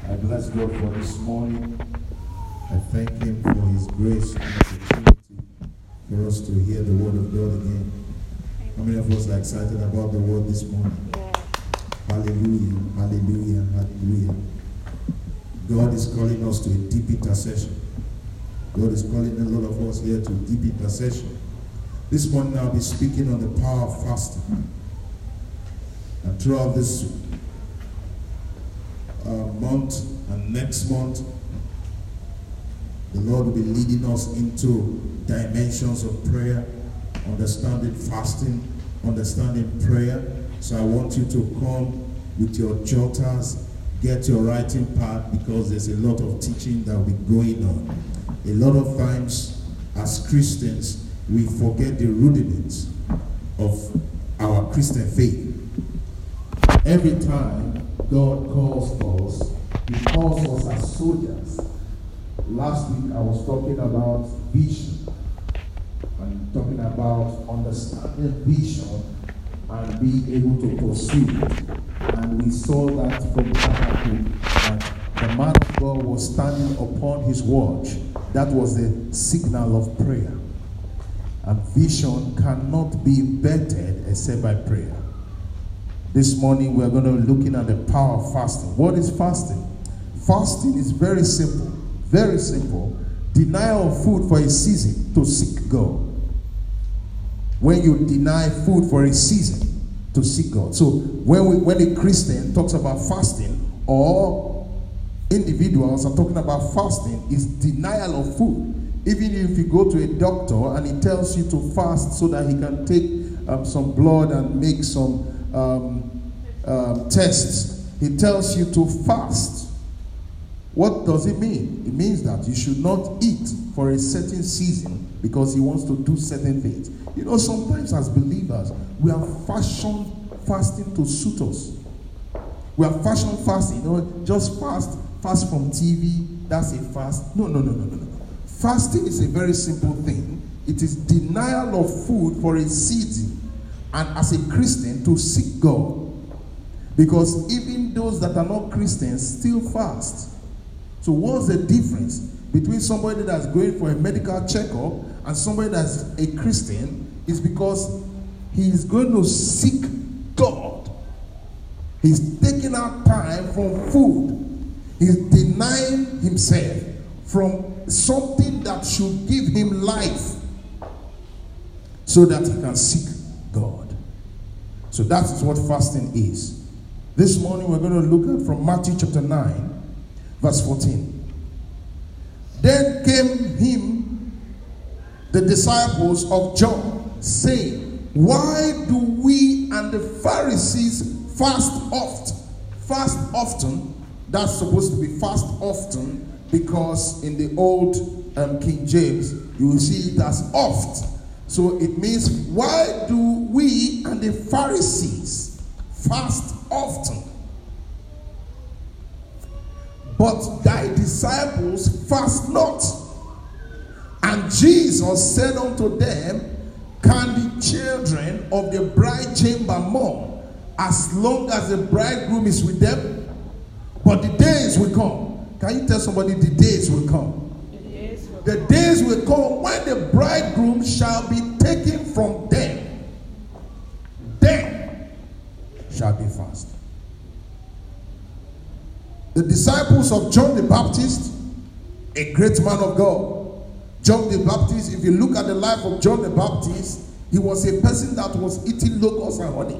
I bless God for this morning. I thank Him for His grace and opportunity for us to hear the Word of God again. How many of us are excited about the Word this morning? Hallelujah, hallelujah, hallelujah. God is calling us to a deep intercession. God is calling a lot of us here to deep intercession. This morning I'll be speaking on the power of fasting. And throughout this month and next month, the Lord will be leading us into dimensions of prayer, understanding fasting, understanding prayer. So I want you to come with your jotters, get your writing pad, because there's a lot of teaching that will be going on. A lot of times as Christians, we forget the rudiments of our Christian faith. Every time God calls us, He calls us as soldiers. Last week I was talking about vision and talking about understanding vision and being able to pursue it. And we saw that from Habakkuk, that the man of God was standing upon his watch. That was the signal of prayer. And vision cannot be bettered except by prayer. This morning we're going to be looking at the power of fasting. What is fasting? Fasting is very simple. Very simple. Denial of food for a season to seek God. When you deny food for a season to seek God. So when a Christian talks about fasting, or individuals are talking about fasting, is denial of food. Even if you go to a doctor and he tells you to fast so that he can take some blood and make some tests, he tells you to fast. What does it mean? It means that you should not eat for a certain season because he wants to do certain things. You know, sometimes as believers, we are fasting to suit us. We are fasting, you know, just fast from TV, that's a fast. No. Fasting is a very simple thing. It is denial of food for a season, and as a Christian to seek God. Because even those that are not Christians still fast. So what's the difference between somebody that's going for a medical checkup and somebody that's a Christian? Is because he is going to seek God. He's taking out time from food. He's denying himself from something that should give him life so that he can seek God. So that is what fasting is. This morning we're going to look at from Matthew chapter 9. Verse 14. Then came him the disciples of John, saying, why do we and the Pharisees fast oft? Fast often, that's supposed to be fast often, because in the old King James, you will see it as oft. So it means, why do we and the Pharisees fast often? But thy disciples fast not. And Jesus said unto them, can the children of the bride chamber mourn as long as the bridegroom is with them? But the days will come. Can you tell somebody the days will come? The days will come when the bridegroom shall be taken from them. Then shall be fast. The disciples of John the Baptist, a great man of God. John the Baptist, if you look at the life of John the Baptist, he was a person that was eating locusts and honey.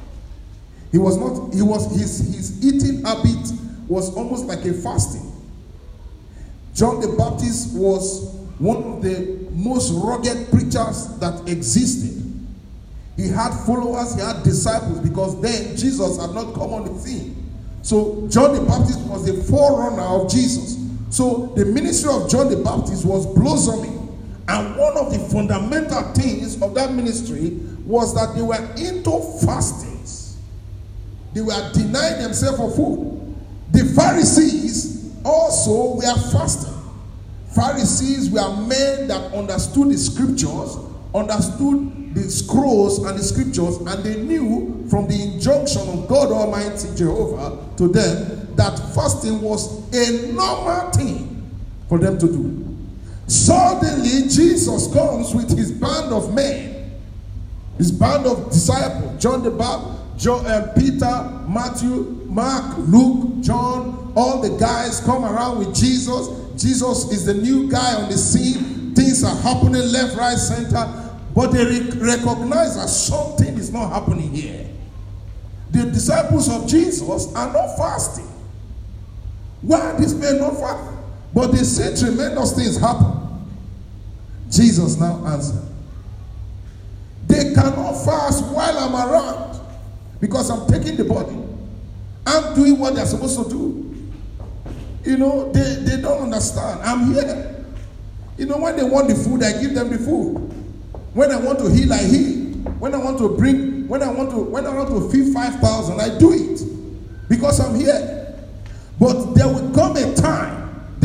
His eating habit was almost like a fasting. John the Baptist was one of the most rugged preachers that existed. He had followers, he had disciples, because then Jesus had not come on the scene. So John the Baptist was the forerunner of Jesus. So the ministry of John the Baptist was blossoming. And one of the fundamental things of that ministry was that they were into fastings. They were denying themselves for food. The Pharisees also were fasting. Pharisees were men that understood the scriptures, understood the scrolls and the scriptures, and they knew from the injunction of God Almighty Jehovah to them that fasting was a normal thing for them to do. Suddenly, Jesus comes with his band of men, his band of disciples, John the Baptist, Peter, Matthew, Mark, Luke, John, all the guys come around with Jesus. Jesus is the new guy on the scene. Things are happening left, right, center. But they recognize that something is not happening here. The disciples of Jesus are not fasting. Why are these men not fasting? But they say tremendous things happen. Jesus now answered, they cannot fast while I'm around because I'm taking the body. I'm doing what they're supposed to do. You know, they don't understand. I'm here. You know, when they want the food, I give them the food. When I want to heal, I heal. When I want to feed 5,000, I do it because I'm here. But there will come a time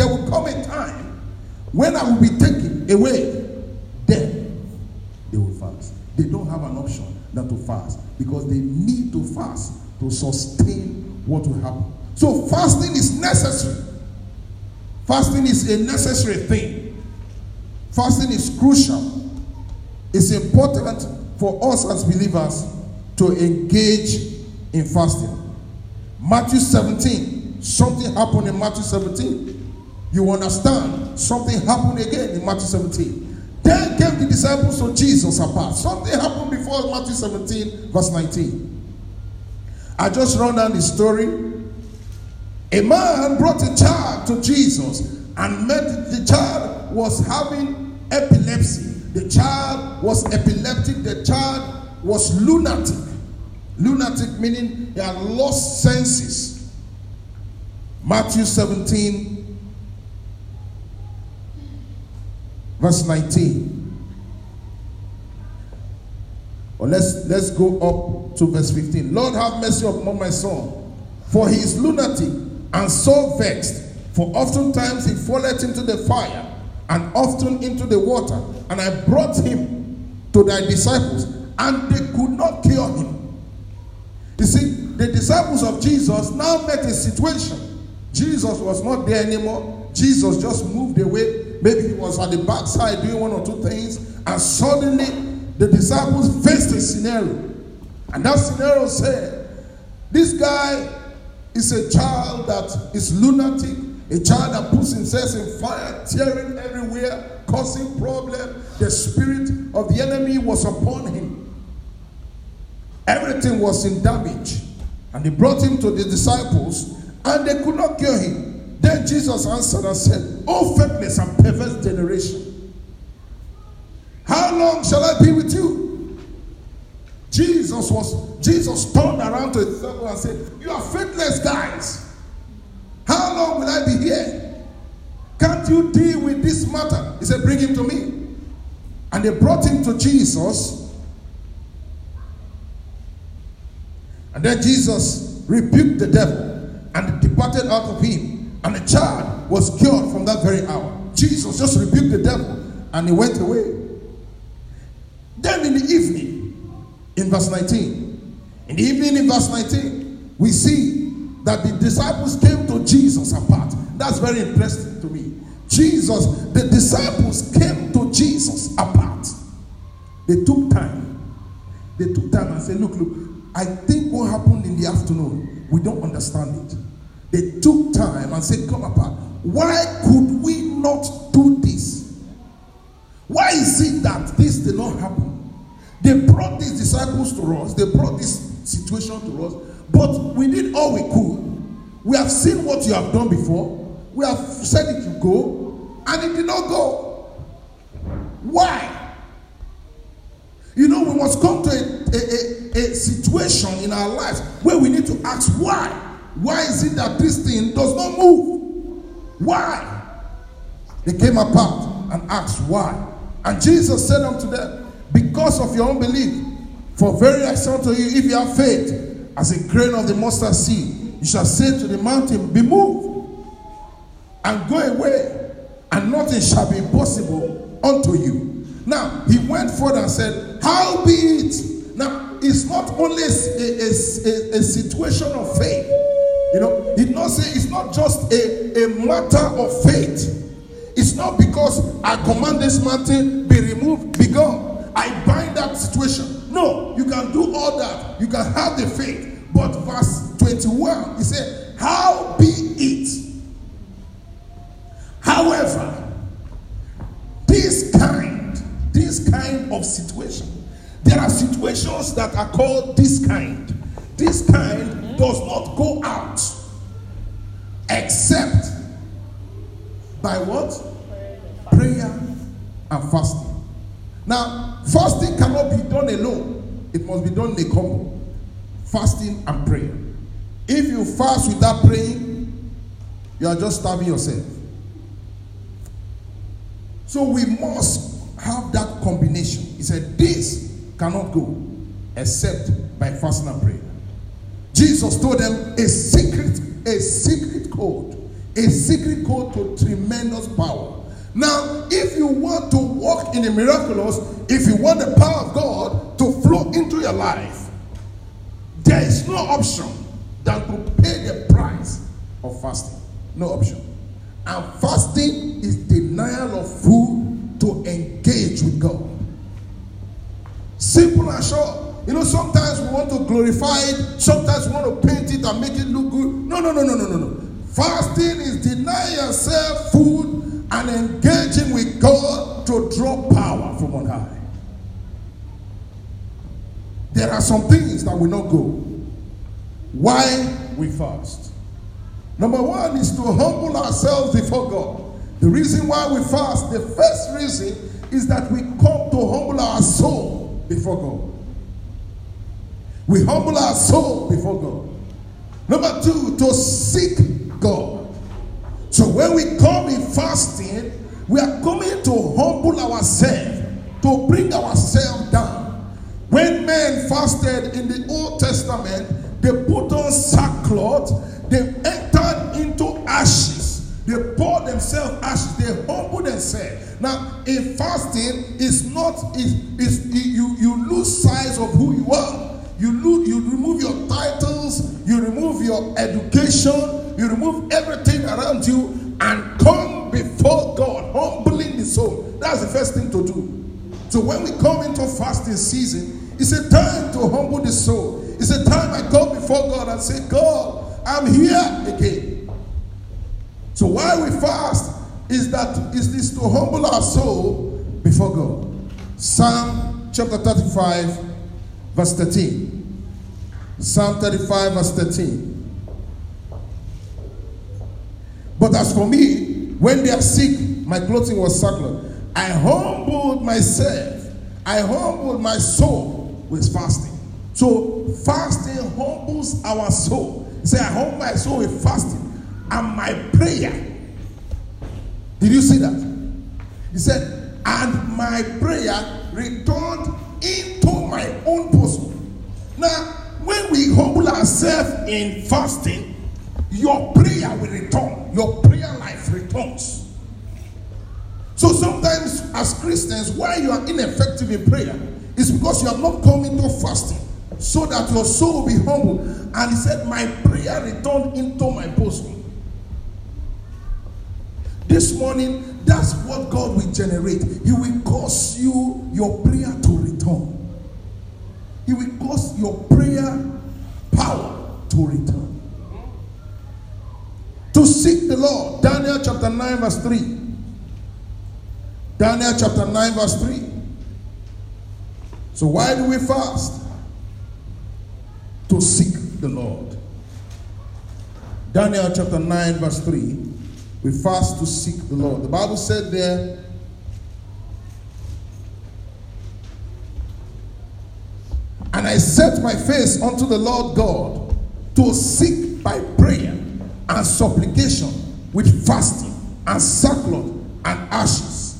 when I will be taken away. Then they will fast. They don't have an option than to fast because they need to fast to sustain what will happen. So fasting is necessary. Fasting is a necessary thing. Fasting is crucial. It's important for us as believers to engage in fasting. Matthew 17, something happened in Matthew 17. You understand? Something happened again in Matthew 17. Then came the disciples of Jesus apart. Something happened before Matthew 17, verse 19. I just run down the story. A man brought a child to Jesus and met the child was having epilepsy. The child was epileptic. The child was lunatic. Lunatic meaning he had lost senses. Matthew 17, verse 19. Well, let's go up to verse 15. Lord, have mercy upon my son, for he is lunatic and so vexed. For oftentimes he falleth into the fire, and often into the water. And I brought him to thy disciples, and they could not cure him. You see, the disciples of Jesus now met a situation. Jesus was not there anymore. Jesus just moved away. Maybe he was at the backside doing one or two things. And suddenly, the disciples faced a scenario. And that scenario said, this guy is a child that is lunatic. A child that puts himself in fire, tearing everywhere, causing problems. The spirit of the enemy was upon him. Everything was in damage. And they brought him to the disciples, and they could not cure him. Then Jesus answered and said, O faithless and perverse generation, how long shall I be with you? Jesus turned around to the disciples and said, you are faithless guys. How long will I be here? Can't you deal with this matter? He said, bring him to me. And they brought him to Jesus. And then Jesus rebuked the devil, and it departed out of him. And the child was cured from that very hour. Jesus just rebuked the devil, and he went away. Then in the evening, in verse 19, we see that the disciples came to Jesus apart. That's very interesting to me. The disciples came to Jesus apart. They took time. And said, look, I think what happened in the afternoon, we don't understand it. They took time and said, come apart. Why could we not do this? Why is it that this did not happen? They brought these disciples to us. They brought this situation to us. But we did all we could. We have seen what you have done before. We have said it to go, and it did not go. Why? You know, we must come to a situation in our lives where we need to ask why. Why is it that this thing does not move? Why? They came apart and asked why. And Jesus said unto them, because of your unbelief. For very I say unto you, if you have faith as a grain of the mustard seed, you shall say to the mountain, be moved, and go away, and nothing shall be impossible unto you. Now, he went further and said, how be it? Now, it's not only a situation of faith. Did not say it's not just a matter of faith. It's not because I command this mountain be removed, be gone. I bind that situation. No, you can do all that. You can have the faith. But verse 21, he said, how be it? However, this kind of situation, there are situations that are called this kind. This kind does not go out except by what? Prayer and fasting. Now, fasting cannot be done alone. It must be done in a combo. Fasting and prayer. If you fast without praying, you are just starving yourself. So we must have that combination. He said, this cannot go except by fasting and prayer. Jesus told them a secret code to tremendous power. Now, if you want to walk in the miraculous, if you want the power of God to flow into your life, there is no option than to pay the price of fasting. No option. And fasting is denial of food to engage with God. Simple and short. Sometimes we want to glorify it. Sometimes we want to paint it and make it look good. No. Fasting is denying yourself food and engaging with God to draw power from on high. There are some things that will not go. Why we fast? Number one is to humble ourselves before God. The reason why we fast, the first reason is that we come to humble our soul before God. We humble our soul before God. Number two, to seek God. So when we come in fasting, we are coming to humble ourselves, to bring ourselves down. When men fasted in the Old Testament, they put on sackcloth, they entered into ashes, they poured themselves ashes, they humbled themselves. Now, in fasting, you lose sight of who you are. You remove your titles, you remove your education, you remove everything around you and come before God, humbling the soul. That's the first thing to do. So when we come into fasting season, it's a time to humble the soul. It's a time I go before God and say, God, I'm here again. So why we fast is this to humble our soul before God. Psalm chapter 35 verse 13. Psalm 35 verse 13. But as for me, when they are sick, my clothing was sackcloth. I humbled myself. I humbled my soul with fasting. So fasting humbles our soul. Say, I humble my soul with fasting. And my prayer. Did you see that? He said, and my prayer returned into my own bosom. Now, when we humble ourselves in fasting, your prayer will return. Your prayer life returns. So sometimes as Christians, why you are ineffective in prayer is because you have not come into fasting so that your soul will be humble. And he said, my prayer returned into my bosom. This morning, that's what God will generate. He will cause your prayer to return. He will cause your prayer power to return. To seek the Lord. Daniel chapter 9 verse 3. Daniel chapter 9 verse 3. So why do we fast? To seek the Lord. Daniel chapter 9 verse 3. We fast to seek the Lord. The Bible said there, and I set my face unto the Lord God to seek by prayer and supplication with fasting and sackcloth and ashes.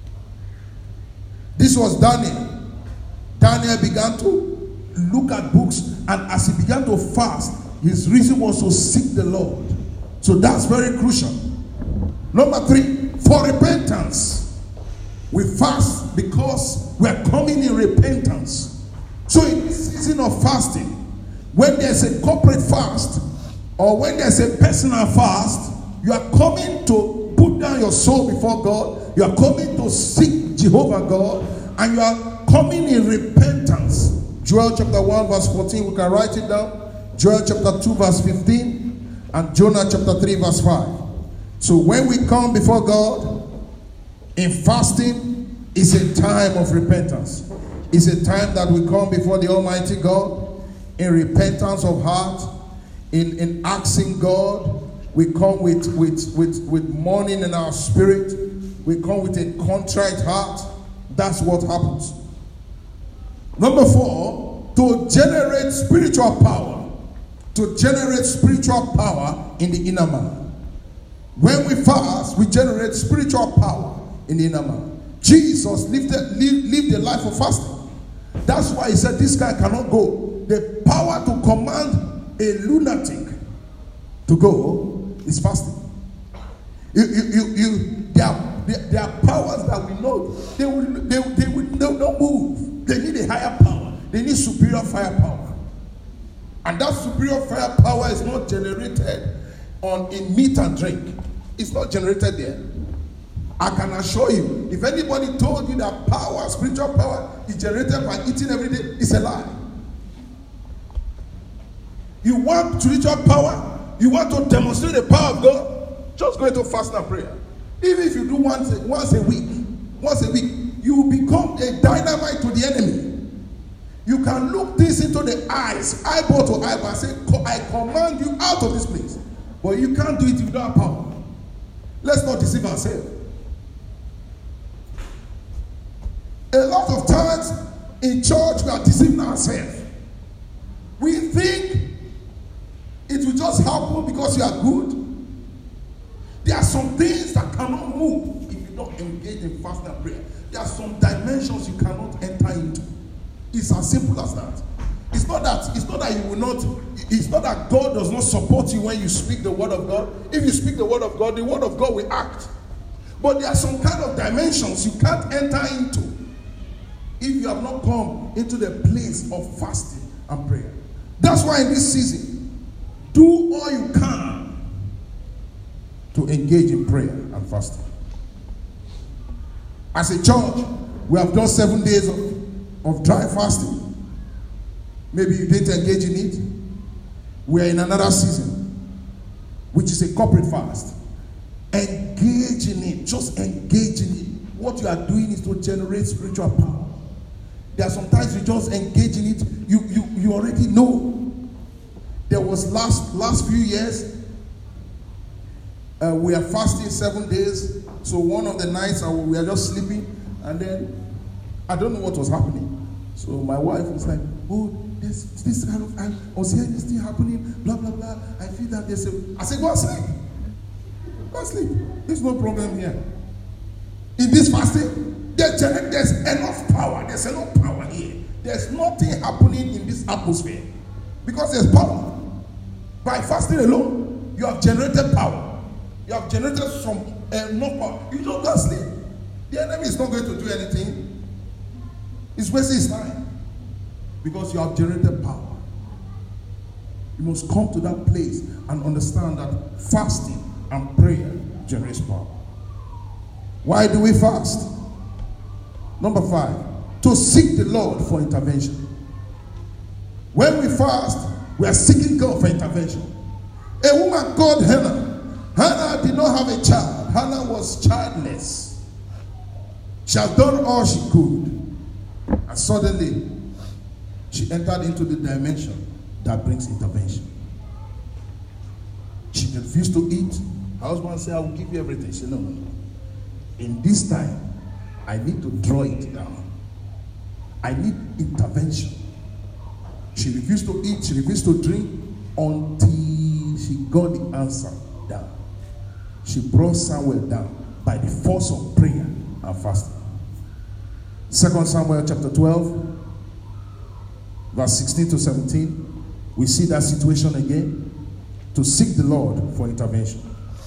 This was Daniel. Daniel began to look at books, and as he began to fast, his reason was to seek the Lord. So that's very crucial. Number 3, for repentance. We fast because we are coming in repentance. So in this season of fasting, when there's a corporate fast, or when there's a personal fast, you are coming to put down your soul before God, you are coming to seek Jehovah God, and you are coming in repentance. Joel chapter 1 verse 14, we can write it down. Joel chapter 2 verse 15, and Jonah chapter 3 verse 5. So when we come before God in fasting, it's a time of repentance. It's a time that we come before the Almighty God in repentance of heart, in asking God. We come with mourning in our spirit. We come with a contrite heart. That's what happens. Number 4, to generate spiritual power. To generate spiritual power in the inner man. When we fast, we generate spiritual power in the inner man. Jesus lived a life of fasting. That's why he said this guy cannot go. The power to command a lunatic to go is fasting. There are powers that we know they will not move. They need a higher power. They need superior firepower, and that superior firepower is not generated in meat and drink. It's not generated there. I can assure you, if anybody told you that power, spiritual power, is generated by eating every day, it's a lie. You want spiritual power? You want to demonstrate the power of God? Just go into fasting and prayer. Even if you do once a week, you will become a dynamite to the enemy. You can look this into the eyes, eyeball to eyeball, and say, I command you out of this place. But you can't do it if you don't have power. Let's not deceive ourselves. A lot of times in church we are deceiving ourselves. We think it will just happen because you are good. There are some things that cannot move if you don't engage in fasting and prayer. There are some dimensions you cannot enter into. It's as simple as that. It's not that you will not. It's not that God does not support you when you speak the word of God. If you speak the word of God will act. But there are some kind of dimensions you can't enter into if you have not come into the place of fasting and prayer. That's why in this season, do all you can to engage in prayer and fasting. As a church, we have done 7 days of dry fasting. Maybe you didn't engage in it. We are in another season, which is a corporate fast. Engage in it. Just engage in it. What you are doing is to generate spiritual power. There are sometimes you just engage in it. You already know. There was last few years, we are fasting 7 days. So one of the nights we are just sleeping, and then I don't know what was happening. So my wife was like, "Oh, there's this kind of, I was hearing this thing happening, blah blah blah. I feel that there's a." I said, "Go and sleep. Go and sleep. There's no problem here. In this fasting, there's enough power. There's enough power here. There's nothing happening in this atmosphere because there's power. By fasting alone, you have generated power. You have generated some enough power. You just go and sleep. The enemy is not going to do anything. It's wasting his time because you have generated power. You must come to that place and understand that fasting and prayer generates power. Why do we fast? Number 5, to seek the Lord for intervention. When we fast, we are seeking God for intervention. A woman called Hannah. Hannah did not have a child. Hannah was childless. She had done all she could. And suddenly, she entered into the dimension that brings intervention. She refused to eat. Her husband said, "I will give you everything." She said, "No. In this time, I need to draw it down. I need intervention." She refused to eat. She refused to drink until she got the answer down. She brought Samuel down by the force of prayer and fasting. 2 Samuel chapter 12, verse 16 to 17, we see that situation again, to seek the Lord for intervention.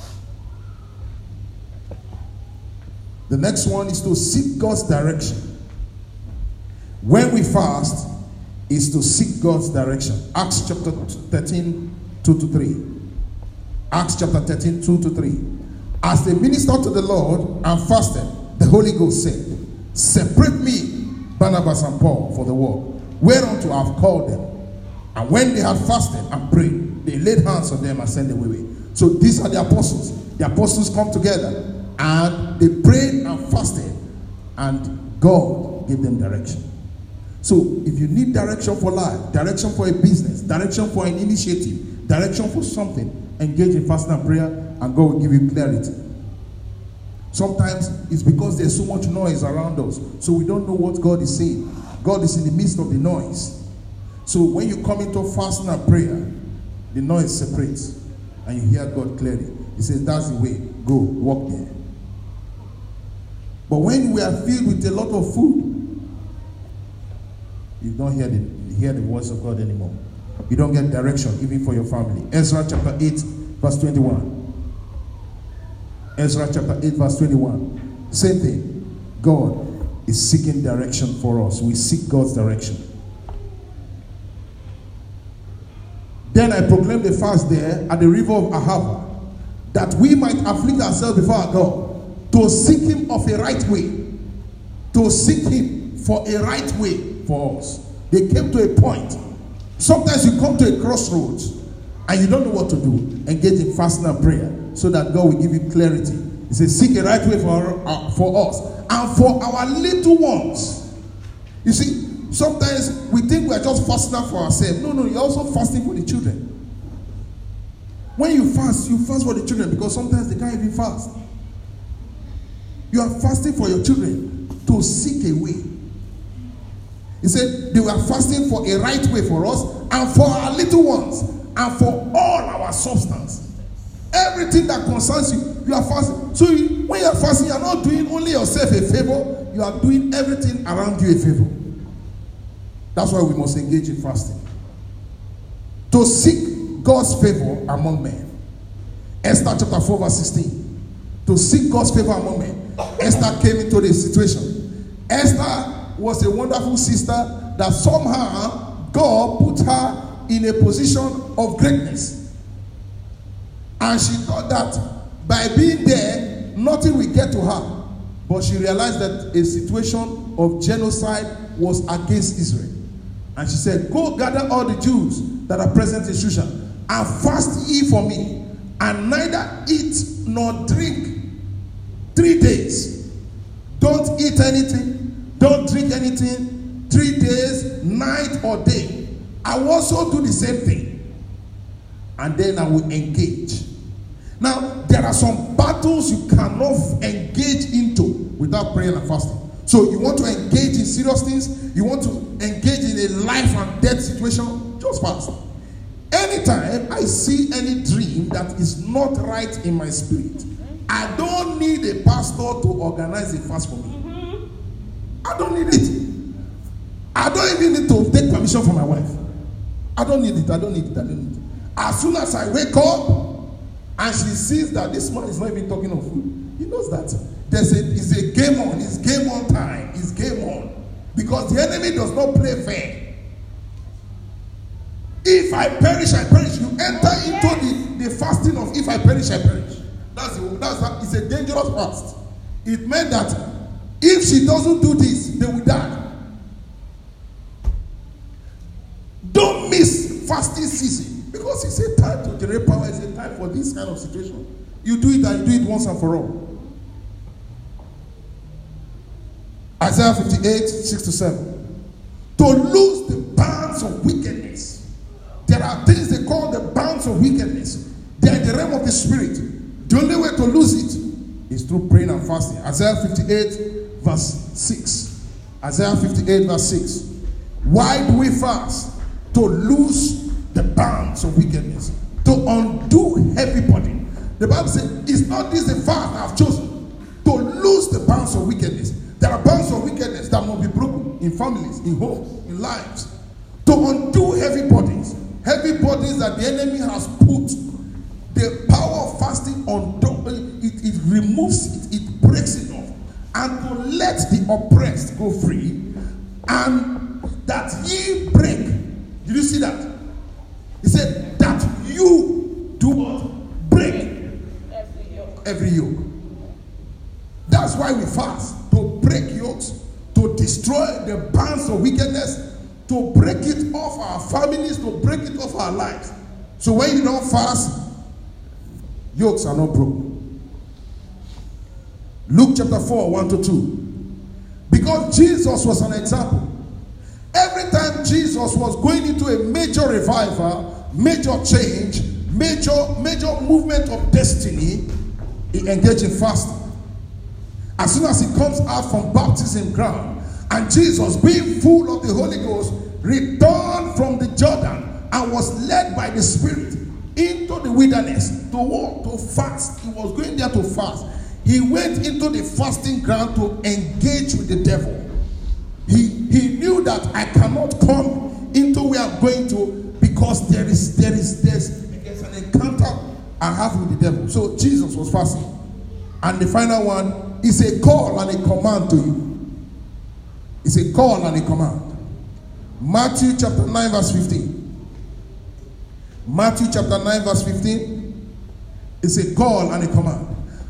The next one is to seek God's direction. When we fast, is to seek God's direction. Acts chapter 13, 2 to 3. Acts chapter 13, 2-3. As they ministered to the Lord and fasted, the Holy Ghost said, separate me, Barnabas and Paul, for the work whereunto I have called them. And when they had fasted and prayed, they laid hands on them and sent them away. So these are the apostles. The apostles come together and they prayed and fasted, and God gave them direction. So if you need direction for life, direction for a business, direction for an initiative, direction for something, engage in fasting and prayer, and God will give you clarity. Sometimes it's because there's so much noise around us, so we don't know what God is saying. God is in the midst of the noise. So when you come into fasting and prayer, the noise separates and you hear God clearly. He says, that's the way, go, walk there. But when we are filled with a lot of food, you don't hear the voice of God anymore. You don't get direction even for your family. Ezra chapter 8 verse 21. Ezra chapter 8 verse 21. Same thing. God is seeking direction for us. We seek God's direction. Then I proclaimed a fast there at the river of Ahava, that we might afflict ourselves before our God, to seek him of a right way. To seek him for a right way for us. They came to a point. Sometimes you come to a crossroads and you don't know what to do. Engage in fasting and prayer so that God will give you clarity. He says, seek a right way for us and for our little ones. You see, sometimes we think we are just fasting for ourselves. No, you're also fasting for the children. When you fast for the children because sometimes they can't even fast. You are fasting for your children to seek a way. He said they were fasting for a right way for us and for our little ones and for all our substance. Everything that concerns you, you are fasting. So when you are fasting, you are not doing only yourself a favor, you are doing everything around you a favor. That's why we must engage in fasting. To seek God's favor among men. Esther chapter 4 verse 16. To seek God's favor among men. Esther came into the situation. Esther was a wonderful sister that somehow God put her in a position of greatness. And she thought that by being there, nothing will get to her. But she realized that a situation of genocide was against Israel. And she said, go gather all the Jews that are present in Shushan and fast ye for me, and neither eat nor drink 3 days. Don't eat anything, don't drink anything, 3 days, night or day. I will also do the same thing. And then I will engage. Now, there are some battles you cannot engage into without prayer and fasting. So you want to engage in serious things, you want to engage in a life and death situation, just fast. Anytime I see any dream that is not right in my spirit, I don't need a pastor to organize a fast for me. I don't need it. I don't even need to take permission from my wife. I don't need it. As soon as I wake up and she sees that this man is not even talking of food, he knows that it's a game on. It's game on time. It's game on. Because the enemy does not play fair. If I perish, I perish. You enter into the fasting of if I perish, I perish. It's a dangerous fast. It meant that if she doesn't do this, they will die. Don't miss fasting season. Because it's a time to generate power. It's a time for this kind of situation. You do it and you do it once and for all. Isaiah 58, 6-7. To lose the bounds of wickedness. There are things they call the bounds of wickedness. They are in the realm of the spirit. The only way to lose it is through praying and fasting. Isaiah 58 verse 6. Isaiah 58 verse 6. Why do we fast? To lose the bounds of wickedness. To undo heavy burden. The Bible says, is not this the fast I have chosen? To lose the bounds of wickedness. There are bounds of wickedness that must be broken in families, in homes, in lives. To undo heavy burdens. Heavy burdens that the enemy has put. The power of fasting it removes it, it breaks it off. And to let the oppressed go free. And that ye break. Did you see that? He said that you do what? Break. every yoke. That's why we fast, to break yokes, to destroy the bands of wickedness, to break it off our families, to break it off our lives. So when you don't fast, yokes are not broken. Luke chapter 4, 1 to 2. Because Jesus was an example. Every time Jesus was going into a major revival, major change, major movement of destiny, he engaged in fasting. As soon as he comes out from baptism ground, and Jesus, being full of the Holy Ghost, returned from the Jordan and was led by the Spirit into the wilderness to walk, to fast. He was going there to fast. He went into the fasting ground to engage with the devil. He knew that I cannot come into where I'm going to, because there's an encounter I have with the devil. So Jesus was fasting. And the final one is a call and a command to you. It's a call and a command. Matthew chapter 9 verse 15. Matthew chapter 9 verse 15 is a call and a command.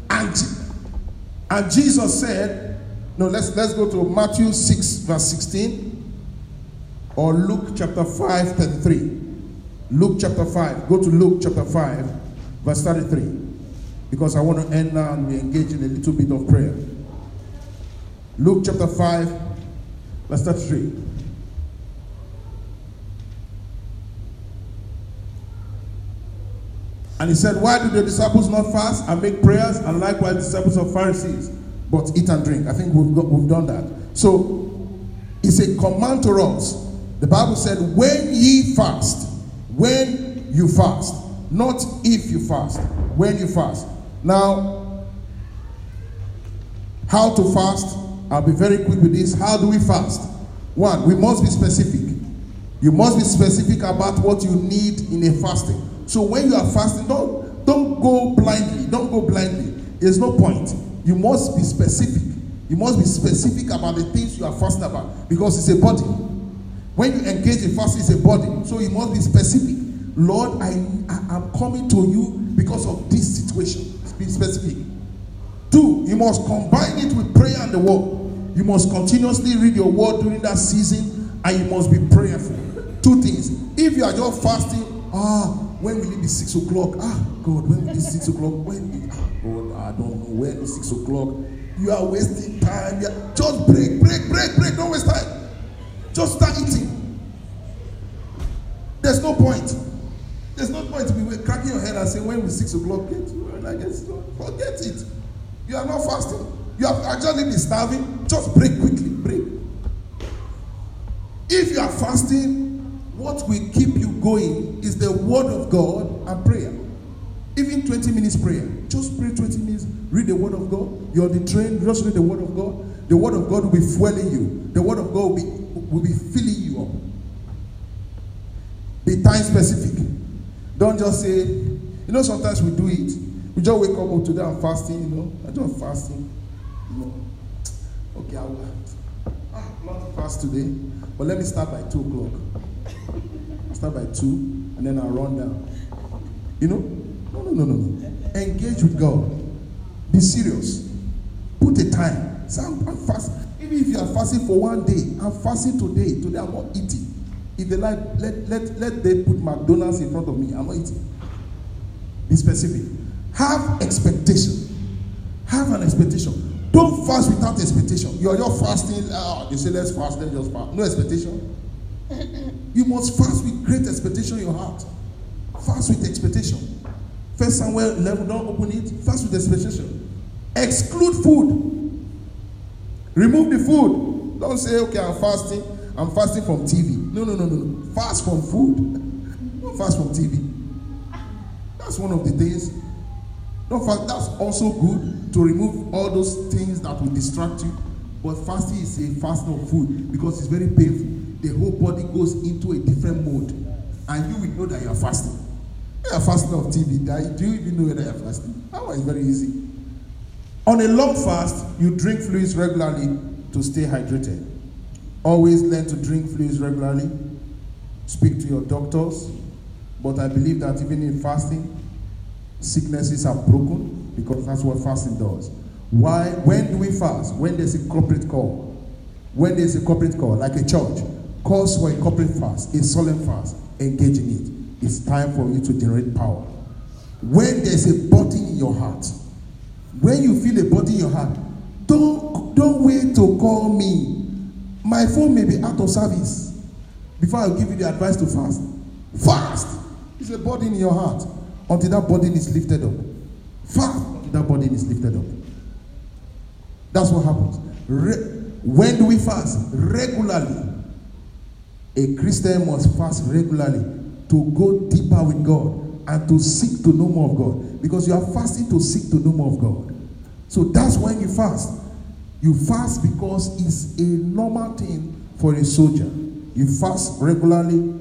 And Jesus said, no, let's go to Matthew 6 verse 16 or Luke chapter 5 33. Luke chapter 5. Go to Luke chapter 5 verse 33. Because I want to end now and we engage in a little bit of prayer. Luke chapter 5 verse 33. And he said, why do the disciples not fast and make prayers, and likewise the disciples of Pharisees, but eat and drink? I think we've done that. So it's a command to us. The Bible said, when ye fast, when you fast, not if you fast, when you fast. Now, how to fast? I'll be very quick with this. How do we fast? One, we must be specific. You must be specific about what you need in a fasting. So when you are fasting, don't go blindly. Don't go blindly. There's no point. You must be specific. You must be specific about the things you are fasting about, because it's a body. When you engage in fasting, it's a body. So you must be specific. Lord, I'm coming to you because of this situation. Be specific. Two, you must combine it with prayer and the word. You must continuously read your word during that season, and you must be prayerful. Two things. If you are just fasting, when will it be 6 o'clock? God, when will it be 6 o'clock? God, I don't know. When is 6 o'clock? You are wasting time. Just break. Don't waste time. Just start eating. There's no point. There's no point to be cracking your head and saying, when will 6 o'clock get? When I get forget it. You are not fasting. You have actually been starving. Just break quickly. Break. If you are fasting, what will keep you going is the word of God and prayer. Even 20 minutes prayer. Just pray 20 minutes. Read the word of God. You're on the train. Just read the word of God. The word of God will be fueling you. The word of God will be filling you up. Be time specific. Don't just say, sometimes we do it. We just wake up, today I'm fasting, I'm just fasting. Okay, I will not fast today, but let me start by 2 o'clock. Start by 2, and then I'll run down. No. Engage with God. Be serious. Put a time. Say, I'm fasting. Even if you are fasting for 1 day, I'm fasting today. Today I'm not eating. If they like, let they put McDonald's in front of me, I'm not eating. Be specific. Have expectation. Have an expectation. Don't fast without expectation. You're fasting. You say, let's just fast. No expectation. You must fast with great expectation in your heart. Fast with expectation. 1 Samuel 11, don't open it. Fast with expectation. Exclude food. Remove the food. Don't say, okay, I'm fasting from TV. No. Fast from food. Don't fast from TV. That's one of the things. Don't fast. That's also good to remove all those things that will distract you. But fasting is a fasting of food because it's very painful. The whole body goes into a different mode, and you will know that you are fasting. You are fasting of TV. Do you even know whether you are fasting? That one is very easy. On a long fast, you drink fluids regularly to stay hydrated. Always learn to drink fluids regularly. Speak to your doctors. But I believe that even in fasting, sicknesses are broken. because that's what fasting does. Why? When do we fast? When there's a corporate call. When there's a corporate call, like a church, calls for a corporate fast, a solemn fast, engage in it. It's time for you to generate power. When there's a burden in your heart, when you feel a burden in your heart, don't wait to call me. My phone may be out of service before I give you the advice to fast. Fast! It's a burden in your heart until that burden is lifted up. Fast until that burden is lifted up. That's what happens. When do we fast? Regularly. A Christian must fast regularly to go deeper with God and to seek to know more of God. Because you are fasting to seek to know more of God. So that's when you fast. You fast because it's a normal thing for a soldier. You fast regularly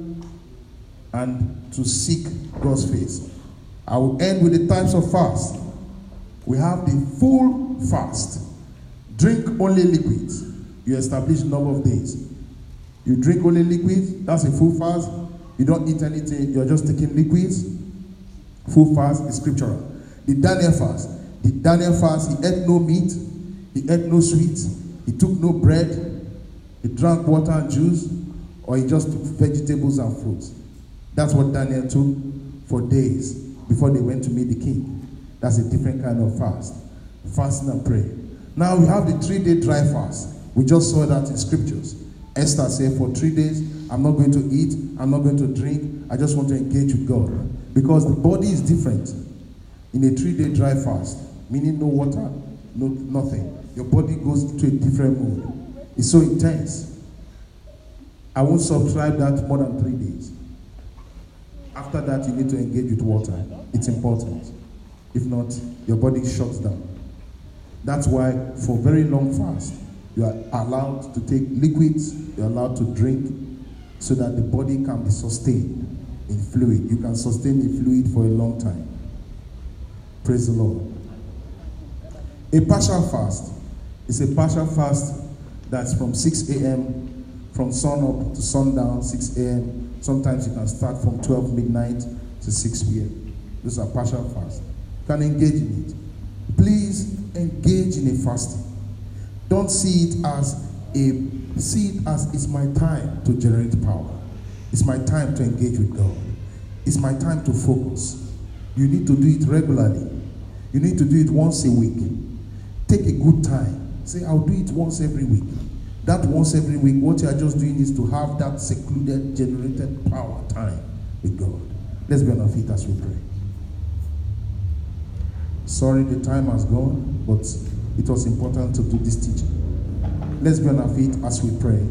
and to seek God's face. I will end with the types of fast. We have the full fast. Drink only liquids. You establish a number of days. You drink only liquids, that's a full fast. You don't eat anything, you're just taking liquids. Full fast is scriptural. The Daniel fast. The Daniel fast, he ate no meat, he ate no sweets, he took no bread, he drank water and juice, or he just took vegetables and fruits. That's what Daniel took for days before they went to meet the king. That's a different kind of fast. Fasting and prayer. Now we have the 3-day dry fast. We just saw that in scriptures. Esther said, for 3 days, I'm not going to eat, I'm not going to drink, I just want to engage with God. Because the body is different. In a 3-day dry fast, meaning no water, no nothing, your body goes into a different mood. It's so intense. I won't subscribe that more than 3 days. After that, you need to engage with water. It's important. If not, your body shuts down. That's why for very long fast, you are allowed to take liquids, you're allowed to drink, so that the body can be sustained in fluid. You can sustain a fluid for a long time. Praise the Lord. A partial fast is a partial fast that's from 6 a.m., from sun up to sundown, 6 a.m. Sometimes you can start from 12 midnight to 6 p.m. Those are partial fasts. You can engage in it. Please engage in a fasting. Don't see it as it's my time to generate power. It's my time to engage with God. It's my time to focus. You need to do it regularly. You need to do it once a week. Take a good time. Say, I'll do it once every week. That once every week, what you are just doing is to have that secluded, generated power time with God. Let's be on our feet as we pray. Sorry the time has gone, but it was important to do this teaching. Let's be on our feet as we pray.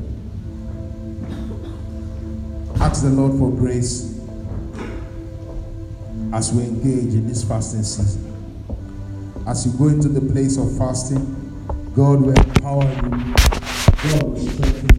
Ask the Lord for grace as we engage in this fasting season. As you go into the place of fasting, God will empower you. God will strengthen you.